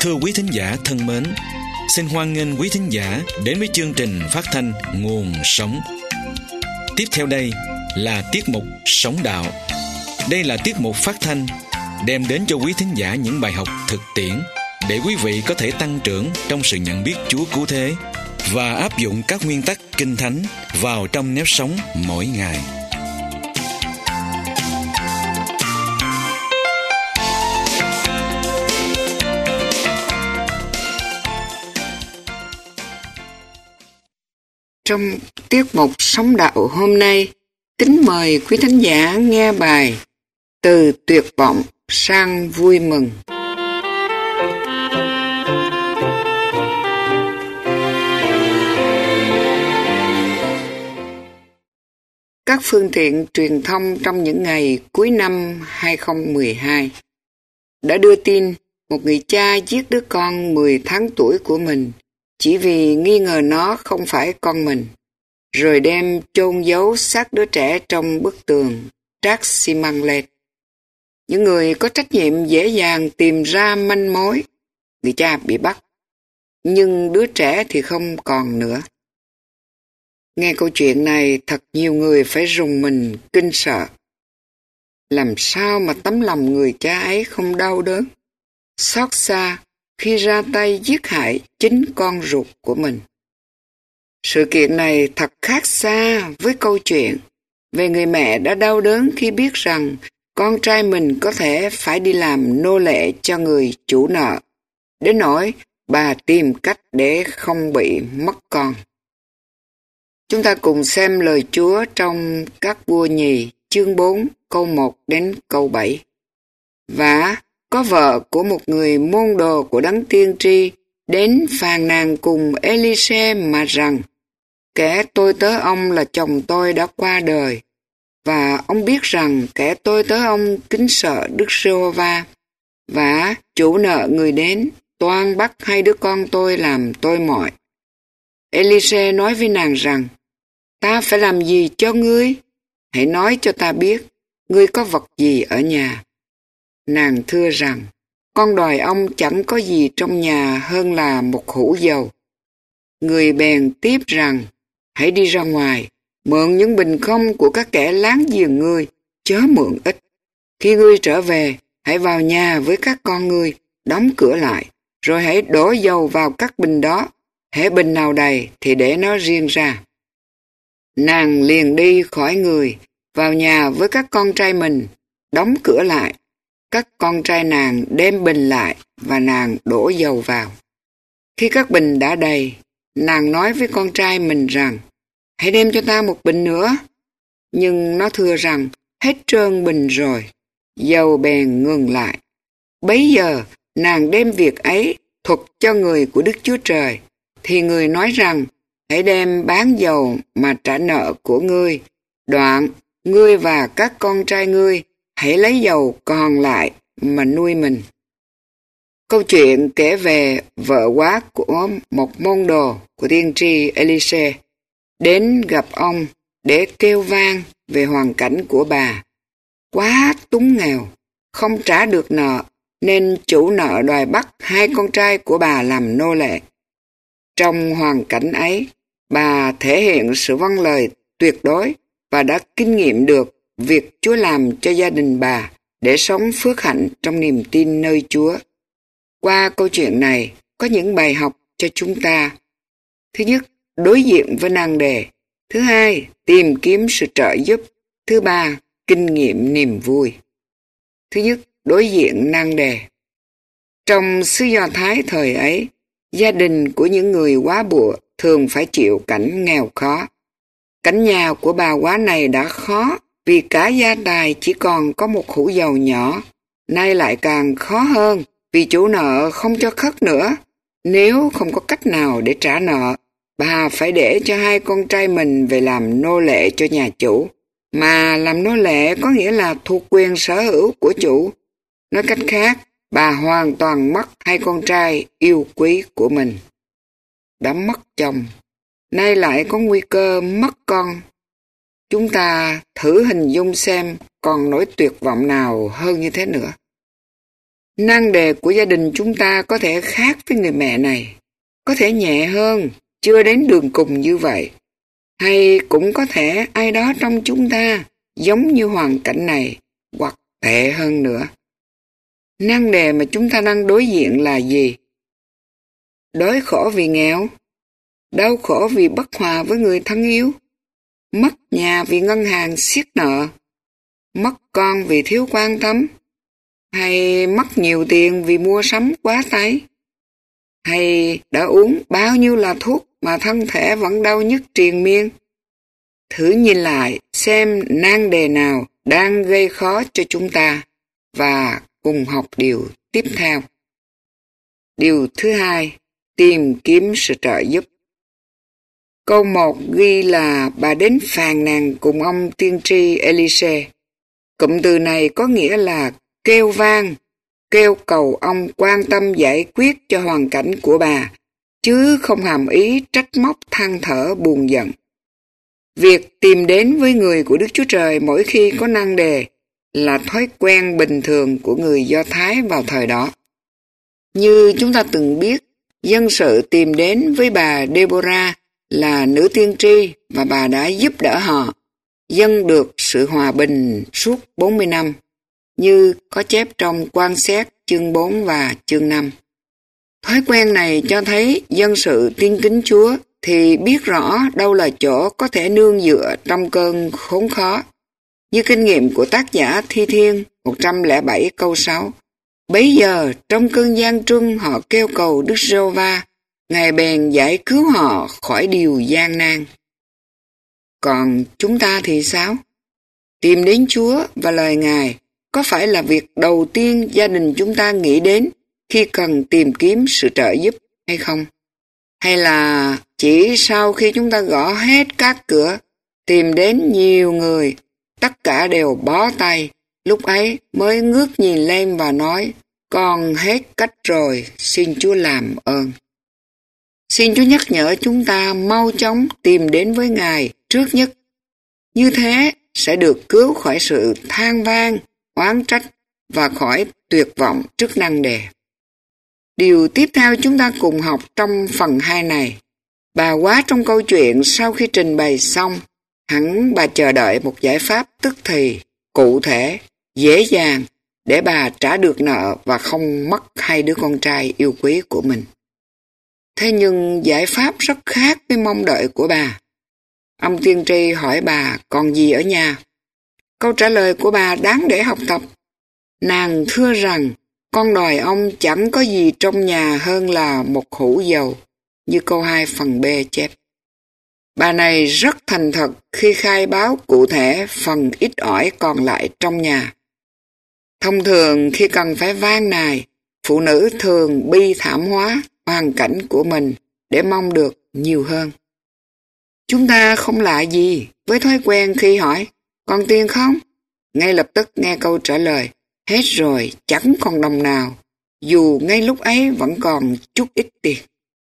Thưa quý thính giả thân mến, xin hoan nghênh quý thính giả đến với chương trình phát thanh Nguồn Sống. Tiếp theo đây là tiết mục Sống Đạo. Đây là tiết mục phát thanh đem đến cho quý thính giả những bài học thực tiễn để quý vị có thể tăng trưởng trong sự nhận biết Chúa cứu thế và áp dụng các nguyên tắc Kinh Thánh vào trong nếp sống mỗi ngày. Trong tiết mục Sống Đạo hôm nay, kính mời quý thính giả nghe bài Từ tuyệt vọng sang vui mừng. Các phương tiện truyền thông trong những ngày cuối năm 2012 đã đưa tin một người cha giết đứa con 10 tháng tuổi của mình chỉ vì nghi ngờ nó không phải con mình, rồi đem chôn giấu xác đứa trẻ trong bức tường, trát xi măng lên. Những người có trách nhiệm dễ dàng tìm ra manh mối. Người cha bị bắt, nhưng đứa trẻ thì không còn nữa. Nghe câu chuyện này, thật nhiều người phải rùng mình kinh sợ. Làm sao mà tấm lòng người cha ấy không đau đớn, xót xa khi ra tay giết hại chính con ruột của mình. Sự kiện này thật khác xa với câu chuyện về người mẹ đã đau đớn khi biết rằng con trai mình có thể phải đi làm nô lệ cho người chủ nợ, đến nỗi bà tìm cách để không bị mất con. Chúng ta cùng xem lời Chúa trong Các Vua Nhì, chương 4, câu 1 đến câu 7. Và có vợ của một người môn đồ của Đấng Tiên Tri đến phàn nàn cùng Ê-li-xê mà rằng: kẻ tôi tớ ông là chồng tôi đã qua đời, và ông biết rằng kẻ tôi tớ ông kính sợ Đức Giê-hô-va, và chủ nợ người đến toan bắt hai đứa con tôi làm tôi mọi. Ê-li-xê nói với nàng rằng: ta phải làm gì cho ngươi? Hãy nói cho ta biết, ngươi có vật gì ở nhà? Nàng thưa rằng: con đòi ông chẳng có gì trong nhà hơn là một hũ dầu. Người bèn tiếp rằng: hãy đi ra ngoài, mượn những bình không của các kẻ láng giềng ngươi, chớ mượn ít. Khi ngươi trở về, hãy vào nhà với các con ngươi, đóng cửa lại, rồi hãy đổ dầu vào các bình đó, hễ bình nào đầy thì để nó riêng ra. Nàng liền đi khỏi người, vào nhà với các con trai mình, đóng cửa lại. Các con trai nàng đem bình lại và nàng đổ dầu vào. Khi các bình đã đầy, nàng nói với con trai mình rằng: hãy đem cho ta một bình nữa. Nhưng nó thưa rằng: hết trơn bình rồi. Dầu bèn ngừng lại. Bấy giờ nàng đem việc ấy thuật cho người của Đức Chúa Trời, thì người nói rằng: hãy đem bán dầu mà trả nợ của ngươi. Đoạn, ngươi và các con trai ngươi hãy lấy dầu còn lại mà nuôi mình. Câu chuyện kể về vợ quá của một môn đồ của tiên tri Ê-li-xê đến gặp ông để kêu van về hoàn cảnh của bà. Quá túng nghèo, không trả được nợ, nên chủ nợ đòi bắt hai con trai của bà làm nô lệ. Trong hoàn cảnh ấy, bà thể hiện sự vâng lời tuyệt đối và đã kinh nghiệm được việc Chúa làm cho gia đình bà để sống phước hạnh trong niềm tin nơi Chúa. Qua câu chuyện này, có những bài học cho chúng ta. Thứ nhất, đối diện với nan đề. Thứ hai, tìm kiếm sự trợ giúp. Thứ ba, kinh nghiệm niềm vui. Thứ nhất, đối diện nan đề. Trong xứ Do Thái thời ấy, gia đình của những người góa bụa thường phải chịu cảnh nghèo khó. Cảnh nhà của bà góa này đã khó vì cả gia tài chỉ còn có một hũ dầu nhỏ. Nay lại càng khó hơn vì chủ nợ không cho khất nữa. Nếu không có cách nào để trả nợ, bà phải để cho hai con trai mình về làm nô lệ cho nhà chủ. Mà làm nô lệ có nghĩa là thuộc quyền sở hữu của chủ. Nói cách khác, bà hoàn toàn mất hai con trai yêu quý của mình. Đã mất chồng, nay lại có nguy cơ mất con. Chúng ta thử hình dung xem còn nỗi tuyệt vọng nào hơn như thế nữa. Nan đề của gia đình chúng ta có thể khác với người mẹ này, có thể nhẹ hơn, chưa đến đường cùng như vậy. Hay cũng có thể ai đó trong chúng ta giống như hoàn cảnh này, hoặc tệ hơn nữa. Nan đề mà chúng ta đang đối diện là gì? Đói khổ vì nghèo, đau khổ vì bất hòa với người thân yêu, mất nhà vì ngân hàng siết nợ, mất con vì thiếu quan tâm, hay mất nhiều tiền vì mua sắm quá tay, hay đã uống bao nhiêu là thuốc mà thân thể vẫn đau nhức triền miên. Thử nhìn lại xem nan đề nào đang gây khó cho chúng ta và cùng học điều tiếp theo. Điều thứ hai, tìm kiếm sự trợ giúp. Câu 1 ghi là bà đến phàn nàn cùng ông tiên tri Elise. Cụm từ này có nghĩa là kêu vang, kêu cầu ông quan tâm giải quyết cho hoàn cảnh của bà, chứ không hàm ý trách móc than thở buồn giận. Việc tìm đến với người của Đức Chúa Trời mỗi khi có nan đề là thói quen bình thường của người Do Thái vào thời đó. Như chúng ta từng biết, dân sự tìm đến với bà Deborah là nữ tiên tri và bà đã giúp đỡ họ dâng được sự hòa bình suốt 40 năm, như có chép trong Quan Xét chương 4 và chương 5. Thói quen này cho thấy dân sự tin kính Chúa thì biết rõ đâu là chỗ có thể nương dựa trong cơn khốn khó. Như kinh nghiệm của tác giả Thi Thiên 107 câu 6. Bấy giờ trong cơn gian truân họ kêu cầu Đức Giê-hô-va, Ngài bèn giải cứu họ khỏi điều gian nan. Còn chúng ta thì sao? Tìm đến Chúa và lời Ngài có phải là việc đầu tiên gia đình chúng ta nghĩ đến khi cần tìm kiếm sự trợ giúp hay không? Hay là chỉ sau khi chúng ta gõ hết các cửa, tìm đến nhiều người, tất cả đều bó tay, lúc ấy mới ngước nhìn lên và nói, con hết cách rồi, xin Chúa làm ơn. Xin Chúa nhắc nhở chúng ta mau chóng tìm đến với Ngài trước nhất. Như thế sẽ được cứu khỏi sự than vang, oán trách và khỏi tuyệt vọng trước nan đề. Điều tiếp theo chúng ta cùng học trong phần 2 này. Bà quá trong câu chuyện sau khi trình bày xong, hẳn bà chờ đợi một giải pháp tức thì, cụ thể, dễ dàng để bà trả được nợ và không mất 2 đứa con trai yêu quý của mình. Thế nhưng giải pháp rất khác với mong đợi của bà. Ông tiên tri hỏi bà còn gì ở nhà. Câu trả lời của bà đáng để học tập. Nàng thưa rằng con đòi ông chẳng có gì trong nhà hơn là một hũ dầu, như câu 2 phần B chép. Bà này rất thành thật khi khai báo cụ thể phần ít ỏi còn lại trong nhà. Thông thường khi cần phải van nài, phụ nữ thường bi thảm hóa hoàn cảnh của mình để mong được nhiều hơn. Chúng ta không lạ gì với thói quen khi hỏi, còn tiền không? Ngay lập tức nghe câu trả lời, hết rồi, chẳng còn đồng nào, dù ngay lúc ấy vẫn còn chút ít tiền.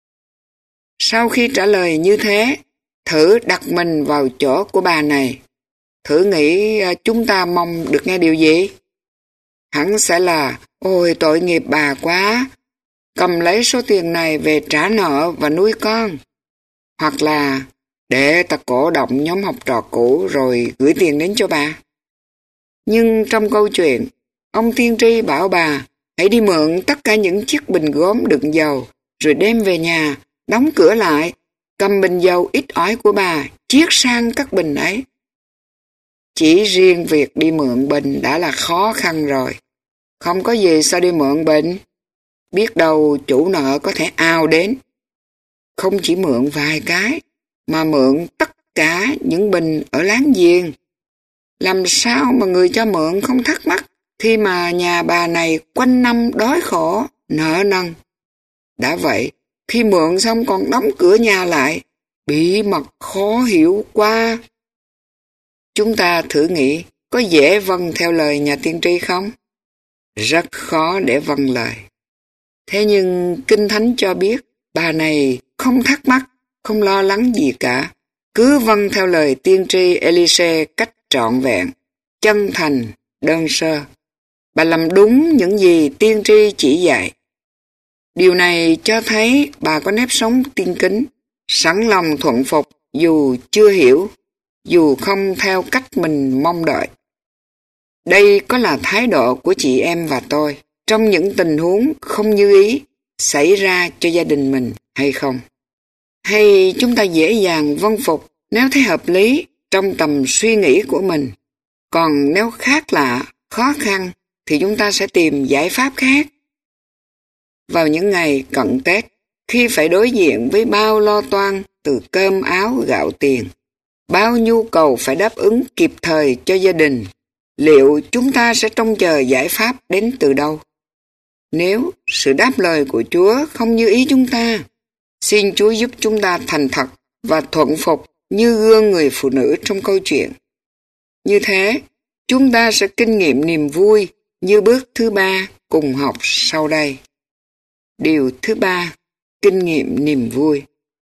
Sau khi trả lời như thế, thử đặt mình vào chỗ của bà này. Thử nghĩ chúng ta mong được nghe điều gì? Hẳn sẽ là, ôi tội nghiệp bà quá, cầm lấy số tiền này về trả nợ và nuôi con. Hoặc là, để ta cổ động nhóm học trò cũ rồi gửi tiền đến cho bà. Nhưng trong câu chuyện, ông tiên tri bảo bà hãy đi mượn tất cả những chiếc bình gốm đựng dầu, rồi đem về nhà, đóng cửa lại, cầm bình dầu ít ỏi của bà, chiết sang các bình ấy. Chỉ riêng việc đi mượn bình đã là khó khăn rồi. Không có gì sao đi mượn bình. Biết đâu chủ nợ có thể ào đến. Không chỉ mượn vài cái, mà mượn tất cả những bình ở láng giềng. Làm sao mà người cho mượn không thắc mắc khi mà nhà bà này quanh năm đói khổ, nợ nần. Đã vậy, khi mượn xong còn đóng cửa nhà lại, bí mật khó hiểu quá. Chúng ta thử nghĩ, có dễ vâng theo lời nhà tiên tri không? Rất khó để vâng lời. Thế nhưng Kinh Thánh cho biết, bà này không thắc mắc, không lo lắng gì cả. Cứ vâng theo lời tiên tri Elise cách trọn vẹn, chân thành, đơn sơ. Bà làm đúng những gì tiên tri chỉ dạy. Điều này cho thấy bà có nếp sống tiên kính, sẵn lòng thuận phục dù chưa hiểu, dù không theo cách mình mong đợi. Đây có là thái độ của chị em và tôi trong những tình huống không như ý xảy ra cho gia đình mình hay không? Hay chúng ta dễ dàng vâng phục nếu thấy hợp lý trong tầm suy nghĩ của mình, còn nếu khác lạ, khó khăn thì chúng ta sẽ tìm giải pháp khác? Vào những ngày cận Tết, khi phải đối diện với bao lo toan từ cơm áo gạo tiền, bao nhu cầu phải đáp ứng kịp thời cho gia đình, liệu chúng ta sẽ trông chờ giải pháp đến từ đâu? Nếu sự đáp lời của Chúa không như ý chúng ta, xin Chúa giúp chúng ta thành thật và thuận phục như gương người phụ nữ trong câu chuyện. Như thế, chúng ta sẽ kinh nghiệm niềm vui như bước thứ 3 cùng học sau đây. Điều thứ 3, kinh nghiệm niềm vui.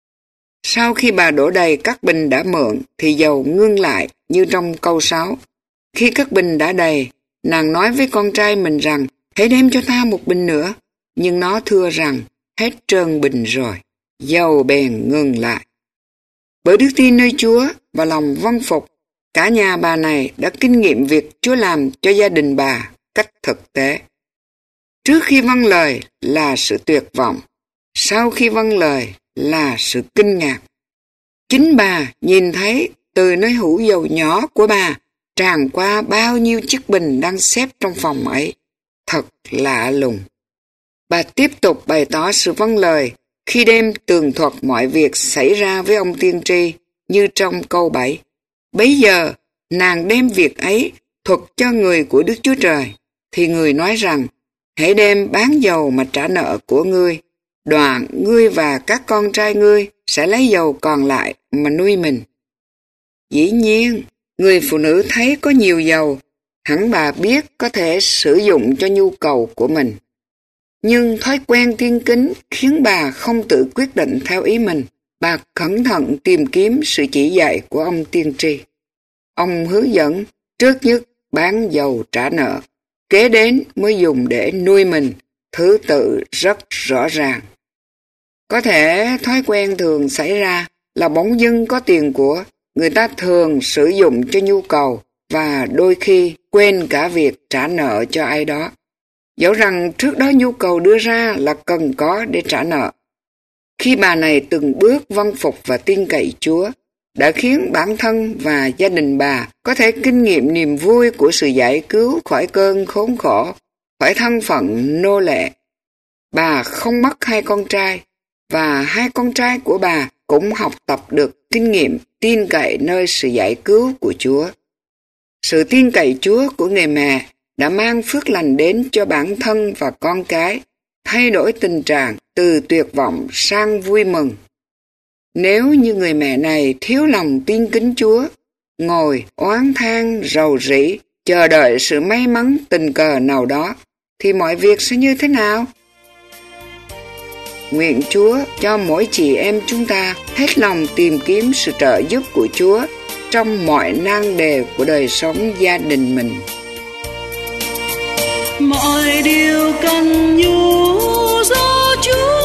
Sau khi bà đổ đầy các bình đã mượn thì dầu ngưng lại như trong câu 6. Khi các bình đã đầy, nàng nói với con trai mình rằng hãy đem cho ta một bình nữa, nhưng nó thưa rằng hết trơn bình rồi. Dầu bèn ngừng lại. Bởi đức tin nơi Chúa và lòng vâng phục, cả nhà bà này đã kinh nghiệm việc Chúa làm cho gia đình bà cách thực tế. Trước khi vâng lời là sự tuyệt vọng, sau khi vâng lời là sự kinh ngạc. Chính bà nhìn thấy từ nơi hũ dầu nhỏ của bà tràn qua bao nhiêu chiếc bình đang xếp trong phòng ấy. Thật lạ lùng. Bà tiếp tục bày tỏ sự vâng lời khi đem tường thuật mọi việc xảy ra với ông tiên tri như trong câu 7. Bấy giờ, nàng đem việc ấy thuật cho người của Đức Chúa Trời, thì người nói rằng, hãy đem bán dầu mà trả nợ của ngươi, đoạn ngươi và các con trai ngươi sẽ lấy dầu còn lại mà nuôi mình. Dĩ nhiên, người phụ nữ thấy có nhiều dầu, hẳn bà biết có thể sử dụng cho nhu cầu của mình. Nhưng thói quen tiên kính khiến bà không tự quyết định theo ý mình. Bà cẩn thận tìm kiếm sự chỉ dạy của ông tiên tri. Ông hướng dẫn trước nhất bán dầu trả nợ, kế đến mới dùng để nuôi mình, thứ tự rất rõ ràng. Có thể thói quen thường xảy ra là bỗng dưng có tiền của, người ta thường sử dụng cho nhu cầu và đôi khi quên cả việc trả nợ cho ai đó. Dẫu rằng trước đó nhu cầu đưa ra là cần có để trả nợ. Khi bà này từng bước vâng phục và tin cậy Chúa, đã khiến bản thân và gia đình bà có thể kinh nghiệm niềm vui của sự giải cứu khỏi cơn khốn khổ, khỏi thân phận nô lệ. Bà không mất 2 con trai, và 2 con trai của bà cũng học tập được kinh nghiệm tin cậy nơi sự giải cứu của Chúa. Sự tin cậy Chúa của người mẹ đã mang phước lành đến cho bản thân và con cái, thay đổi tình trạng từ tuyệt vọng sang vui mừng. Nếu như người mẹ này thiếu lòng tin kính Chúa, ngồi oán than rầu rĩ, chờ đợi sự may mắn tình cờ nào đó, thì mọi việc sẽ như thế nào? Nguyện Chúa cho mỗi chị em chúng ta hết lòng tìm kiếm sự trợ giúp của Chúa trong mọi nan đề của đời sống gia đình mình. Mọi điều cần nhủ do Chúa